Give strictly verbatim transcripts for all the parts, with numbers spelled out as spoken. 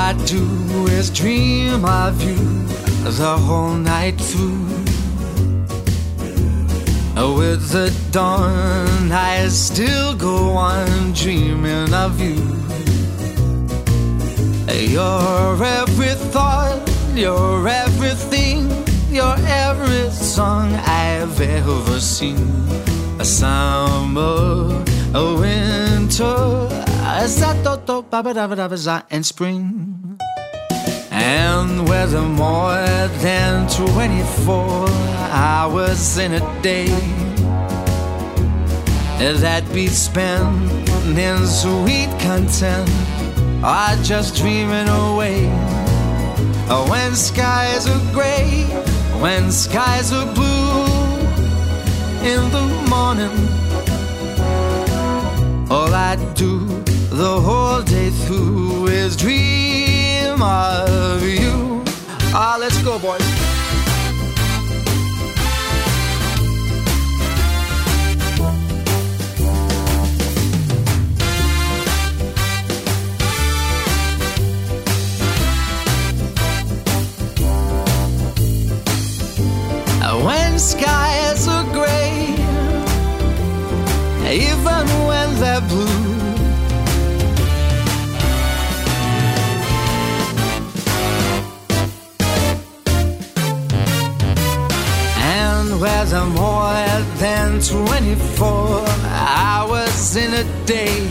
I do is dream of you the whole night through. With the dawn, I still go on dreaming of you. You're every thought, you're everything, you're every song I've ever seen. A summer, a winter, a zato, and spring. And whether more than twenty-four hours in a day that be spent in sweet content or just dreaming away. When skies are gray, when skies are blue in the morning, all I do the whole day through is dream of you. Ah, let's go, boys. When skies are gray, even when they're blue, and whether more than twenty-four hours in a day,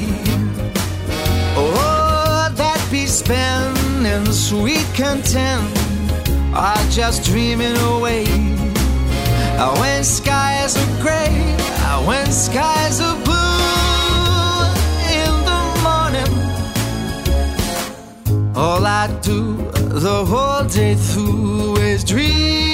oh, that be spent in sweet content or just dreaming away. When skies are gray, when skies are blue in the morning, all I do the whole day through is dream